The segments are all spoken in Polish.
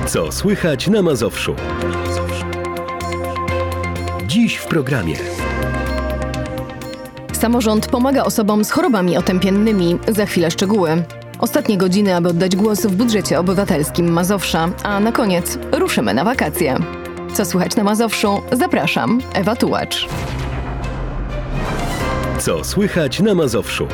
Co słychać na Mazowszu? Dziś w programie. Samorząd pomaga osobom z chorobami otępiennymi. Za chwilę szczegóły. Ostatnie godziny, aby oddać głos w budżecie obywatelskim Mazowsza. A na koniec ruszymy na wakacje. Co słychać na Mazowszu? Zapraszam, Ewa Tułacz. Co słychać na Mazowszu?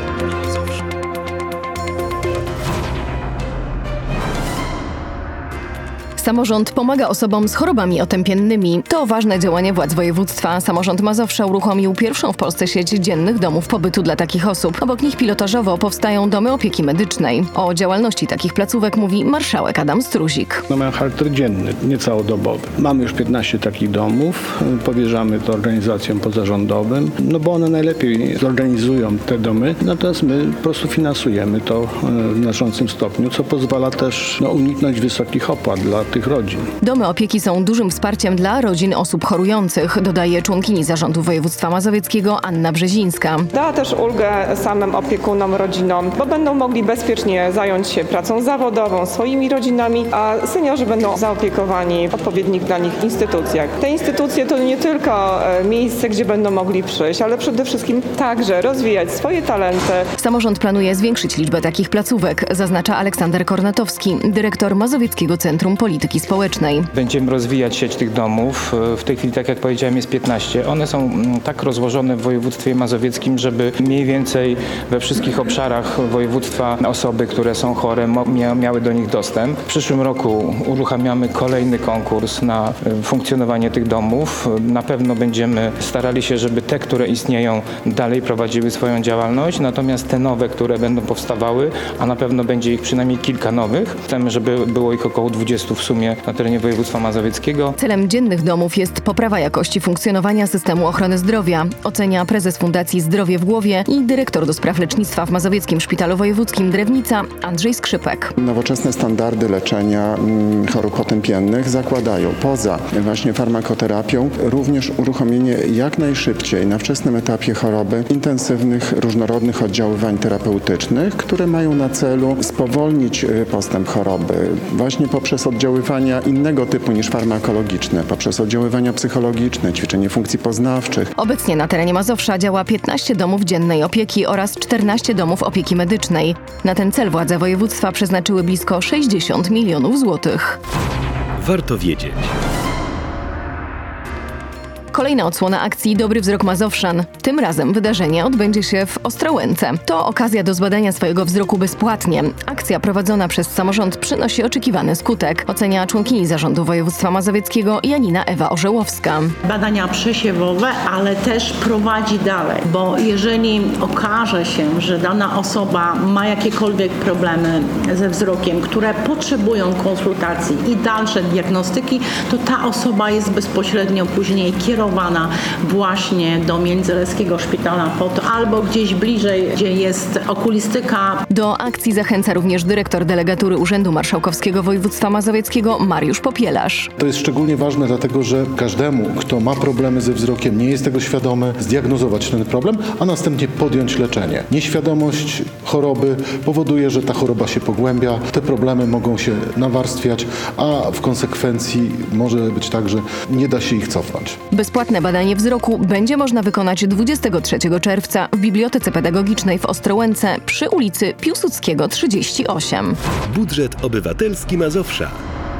Samorząd pomaga osobom z chorobami otępiennymi. To ważne działanie władz województwa. Samorząd Mazowsza uruchomił pierwszą w Polsce sieć dziennych domów pobytu dla takich osób. Obok nich pilotażowo powstają domy opieki medycznej. O działalności takich placówek mówi marszałek Adam Struzik. Mają charakter dzienny, nie całodobowy. Mamy już 15 takich domów. Powierzamy to organizacjom pozarządowym, bo one najlepiej zorganizują te domy. Natomiast my po prostu finansujemy to w znaczącym stopniu, co pozwala też uniknąć wysokich opłat dla tych rodzin. Domy opieki są dużym wsparciem dla rodzin osób chorujących, dodaje członkini zarządu województwa mazowieckiego Anna Brzezińska. Da też ulgę samym opiekunom, rodzinom, bo będą mogli bezpiecznie zająć się pracą zawodową, swoimi rodzinami, a seniorzy będą zaopiekowani w odpowiednich dla nich instytucjach. Te instytucje to nie tylko miejsce, gdzie będą mogli przyjść, ale przede wszystkim także rozwijać swoje talenty. Samorząd planuje zwiększyć liczbę takich placówek, zaznacza Aleksander Kornatowski, dyrektor Mazowieckiego Centrum Polityki Społecznej. Będziemy rozwijać sieć tych domów. W tej chwili, tak jak powiedziałem, jest 15. One są tak rozłożone w województwie mazowieckim, żeby mniej więcej we wszystkich obszarach województwa osoby, które są chore, miały do nich dostęp. W przyszłym roku uruchamiamy kolejny konkurs na funkcjonowanie tych domów. Na pewno będziemy starali się, żeby te, które istnieją, dalej prowadziły swoją działalność, natomiast te nowe, które będą powstawały, a na pewno będzie ich przynajmniej kilka nowych, chcemy, żeby było ich około 20 w sumie na terenie województwa mazowieckiego. Celem dziennych domów jest poprawa jakości funkcjonowania systemu ochrony zdrowia, ocenia prezes Fundacji Zdrowie w Głowie i dyrektor do spraw lecznictwa w Mazowieckim Szpitalu Wojewódzkim Drewnica Andrzej Skrzypek. Nowoczesne standardy leczenia chorób otępiennych zakładają poza właśnie farmakoterapią również uruchomienie jak najszybciej na wczesnym etapie choroby intensywnych, różnorodnych oddziaływań terapeutycznych, które mają na celu spowolnić postęp choroby właśnie poprzez oddziaływania innego typu niż farmakologiczne, poprzez oddziaływania psychologiczne, ćwiczenie funkcji poznawczych. Obecnie na terenie Mazowsza działa 15 domów dziennej opieki oraz 14 domów opieki medycznej. Na ten cel władze województwa przeznaczyły blisko 60 milionów złotych. Warto wiedzieć. Kolejna odsłona akcji Dobry Wzrok Mazowszan. Tym razem wydarzenie odbędzie się w Ostrołęce. To okazja do zbadania swojego wzroku bezpłatnie. Akcja prowadzona przez samorząd przynosi oczekiwany skutek, ocenia członkini zarządu województwa mazowieckiego Janina Ewa Orzełowska. Badania przesiewowe, ale też prowadzi dalej, bo jeżeli okaże się, że dana osoba ma jakiekolwiek problemy ze wzrokiem, które potrzebują konsultacji i dalszej diagnostyki, to ta osoba jest bezpośrednio później kierowana właśnie do Międzyleskiego Szpitala POT albo gdzieś bliżej, gdzie jest okulistyka. Do akcji zachęca również dyrektor delegatury Urzędu Marszałkowskiego Województwa Mazowieckiego Mariusz Popielarz. To jest szczególnie ważne, dlatego że każdemu, kto ma problemy ze wzrokiem, nie jest tego świadomy, zdiagnozować ten problem, a następnie podjąć leczenie. Nieświadomość choroby powoduje, że ta choroba się pogłębia, te problemy mogą się nawarstwiać, a w konsekwencji może być tak, że nie da się ich cofnąć. Bezpłatne badanie wzroku będzie można wykonać 23 czerwca w Bibliotece Pedagogicznej w Ostrołęce przy ulicy Piłsudskiego 38. Budżet obywatelski Mazowsza.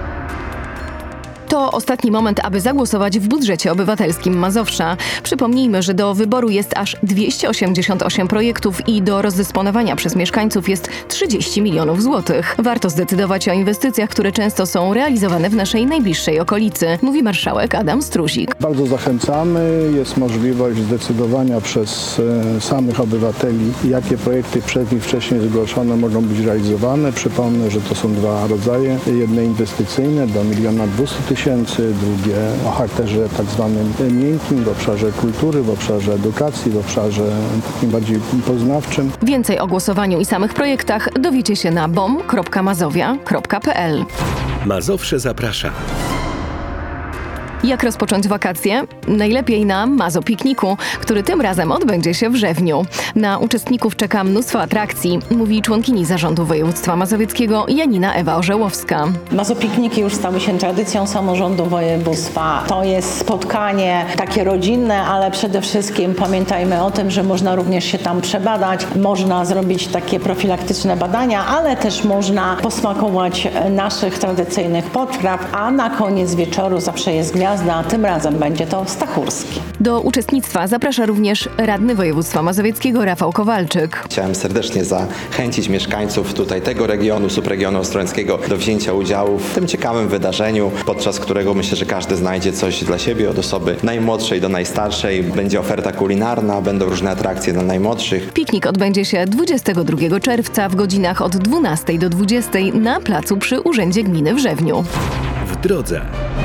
To ostatni moment, aby zagłosować w budżecie obywatelskim Mazowsza. Przypomnijmy, że do wyboru jest aż 288 projektów i do rozdysponowania przez mieszkańców jest 30 milionów złotych. Warto zdecydować o inwestycjach, które często są realizowane w naszej najbliższej okolicy, mówi marszałek Adam Struzik. Bardzo zachęcamy. Jest możliwość zdecydowania przez samych obywateli, jakie projekty przez nich wcześniej zgłoszone mogą być realizowane. Przypomnę, że to są dwa rodzaje. Jedne inwestycyjne do 1 200 000, drugie o charakterze tak zwanym miękkim w obszarze kultury, w obszarze edukacji, w obszarze takim bardziej poznawczym. Więcej o głosowaniu i samych projektach dowiecie się na bom.mazowia.pl. Mazowsze zaprasza. Jak rozpocząć wakacje? Najlepiej na Mazopikniku, który tym razem odbędzie się w Rzewniu. Na uczestników czeka mnóstwo atrakcji, mówi członkini Zarządu Województwa Mazowieckiego Janina Ewa Orzełowska. Mazopikniki już stały się tradycją samorządu województwa. To jest spotkanie takie rodzinne, ale przede wszystkim pamiętajmy o tym, że można również się tam przebadać, można zrobić takie profilaktyczne badania, ale też można posmakować naszych tradycyjnych potraw, a na koniec wieczoru zawsze jest gwiazda, tym razem będzie to Stachurski. Do uczestnictwa zaprasza również radny województwa mazowieckiego Rafał Kowalczyk. Chciałem serdecznie zachęcić mieszkańców tutaj tego regionu, subregionu ostrołęckiego do wzięcia udziału w tym ciekawym wydarzeniu, podczas którego myślę, że każdy znajdzie coś dla siebie, od osoby najmłodszej do najstarszej. Będzie oferta kulinarna, będą różne atrakcje dla najmłodszych. Piknik odbędzie się 22 czerwca w godzinach od 12 do 20 na placu przy Urzędzie Gminy w Rzewniu. W drodze.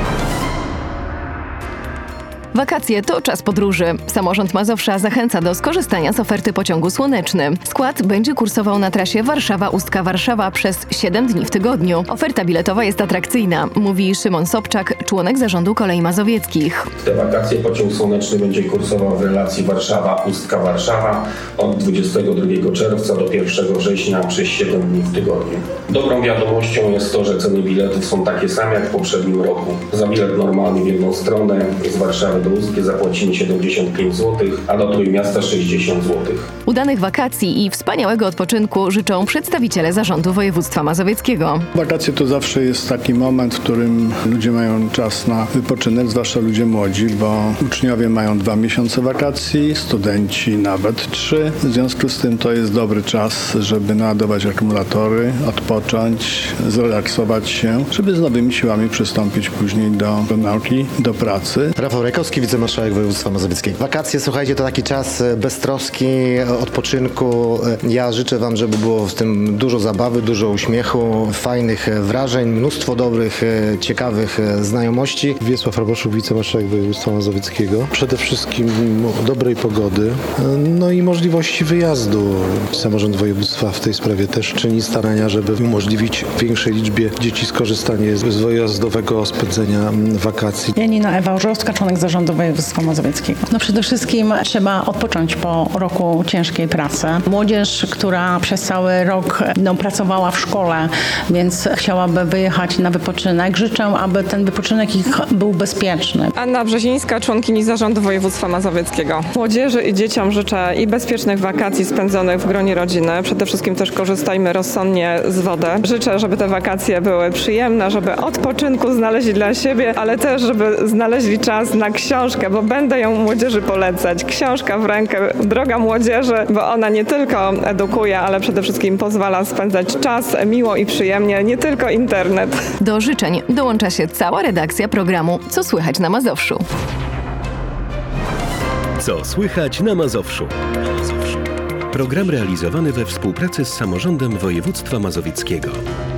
Wakacje to czas podróży. Samorząd Mazowsza zachęca do skorzystania z oferty pociągu Słoneczny. Skład będzie kursował na trasie Warszawa-Ustka-Warszawa przez 7 dni w tygodniu. Oferta biletowa jest atrakcyjna, mówi Szymon Sobczak, członek Zarządu Kolei Mazowieckich. W te wakacje pociąg Słoneczny będzie kursował w relacji Warszawa-Ustka-Warszawa od 22 czerwca do 1 września przez 7 dni w tygodniu. Dobrą wiadomością jest to, że ceny biletów są takie same jak w poprzednim roku. Za bilet normalny w jedną stronę z Warszawy do Ustki zapłacimy 75 zł, a do Trójmiasta 60 zł. Udanych wakacji i wspaniałego odpoczynku życzą przedstawiciele Zarządu Województwa Mazowieckiego. Wakacje to zawsze jest taki moment, w którym ludzie mają czas na wypoczynek, zwłaszcza ludzie młodzi, bo uczniowie mają 2 miesiące wakacji, studenci nawet 3. W związku z tym to jest dobry czas, żeby naładować akumulatory, odpocząć, zrelaksować się, żeby z nowymi siłami przystąpić później do nauki, do pracy. Rafał Rajkowski, wicemarszałek województwa mazowieckiego. Wakacje, słuchajcie, to taki czas beztroski, odpoczynku. Ja życzę wam, żeby było w tym dużo zabawy, dużo uśmiechu, fajnych wrażeń, mnóstwo dobrych, ciekawych znajomości. Wiesław Raboszuk, wicemarszałek województwa mazowieckiego. Przede wszystkim dobrej pogody, no i możliwości wyjazdu. Samorząd województwa w tej sprawie też czyni starania, żeby umożliwić większej liczbie dzieci skorzystanie z wyjazdowego spędzenia wakacji. Janina Ewa Orzełowska, członek Zarządu Województwa Mazowieckiego. Przede wszystkim trzeba odpocząć po roku ciężkiej pracy. Młodzież, która przez cały rok pracowała w szkole, więc chciałaby wyjechać na wypoczynek. Życzę, aby ten wypoczynek ich był bezpieczny. Anna Brzezińska, członkini Zarządu Województwa Mazowieckiego. Młodzieży i dzieciom życzę i bezpiecznych wakacji spędzonych w gronie rodziny. Przede wszystkim też korzystajmy rozsądnie z wody. Życzę, żeby te wakacje były przyjemne, żeby odpoczynku znaleźli dla siebie, ale też, żeby znaleźli czas na książkę, bo będę ją młodzieży polecać. Książka w rękę, droga młodzieży, bo ona nie tylko edukuje, ale przede wszystkim pozwala spędzać czas miło i przyjemnie, nie tylko internet. Do życzeń dołącza się cała redakcja programu Co słychać na Mazowszu. Co słychać na Mazowszu? Program realizowany we współpracy z Samorządem Województwa Mazowieckiego.